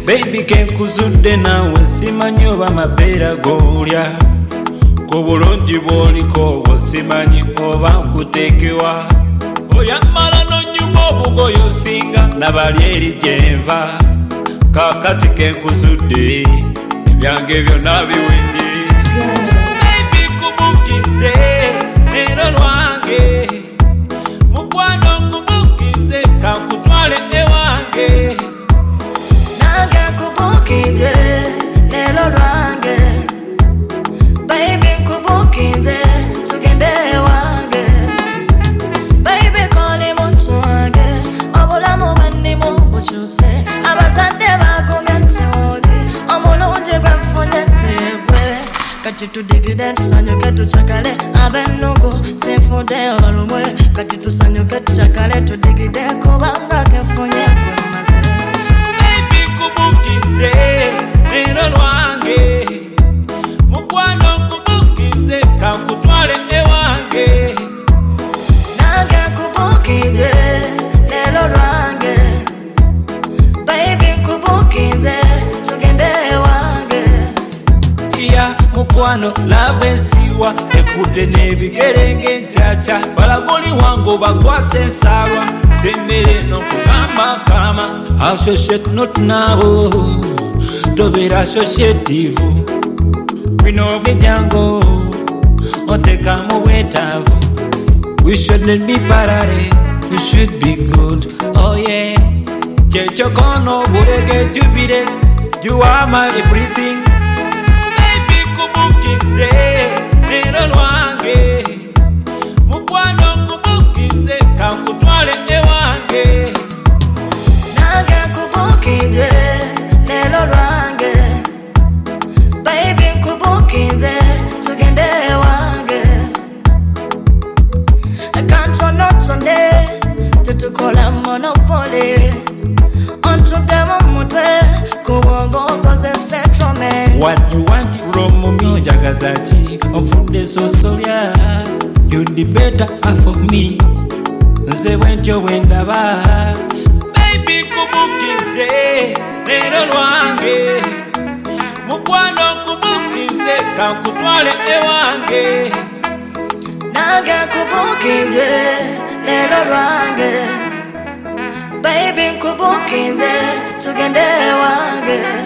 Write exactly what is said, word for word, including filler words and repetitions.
Baby kenkuzudde nawe simanyi oba mapeera golya ku bulungi bw'oliko obwo simanyi oba nkuteekewa oyamala n'onyuma obugoye osinga nabali eri gyenva kakati kenkuzudde ebyange byonna biwedde Baby kubukize leero lwange mukwano kubukize kankutwale ewange nange kubukize leero lwange Baby kubukize tugende ewange Baby koli muntu wange obulamu bwennimu bukyuse abazadde bakomye nti oli omulungi gwenfunye ntegwe kati tudigide tusanyuke tucakale ab'ennugu sinfudde olumwe kati tusanyuke tucakale tudigide kubanga kefunye gwemaze Baby kubukize leero lwange mukwano kubukize kankutwale ewange nange kubukize leero lwange Baby kubukize tugende ewange ya mukwano lava ensiwa ekudde n'ebigere ng'encaca balagoli wange obakwasa ensalwa semmere n'okugambakama associate not nabo tobeera associative bino bijjango otekamu bwetaavu we shouldn't be parallel we should be good oh yeah kyekyokoono obulege jubire you are my everything kubukize leero lwange mukwano kubukize kankutwale ewange nange kubukize leero lwange Baby kubukize tugende ewange kantonotonde tetukola monopole ontudde mu mutwe kubongo okoze settlement what you want romo myojagaza ki onfudde sosolya you the better half of me nze bwentyo bwendaba Baby kubukize leero lwange mukwano kubukize kankutwale ewange nange kubukize leero lwange Baby kubukize tugende ewange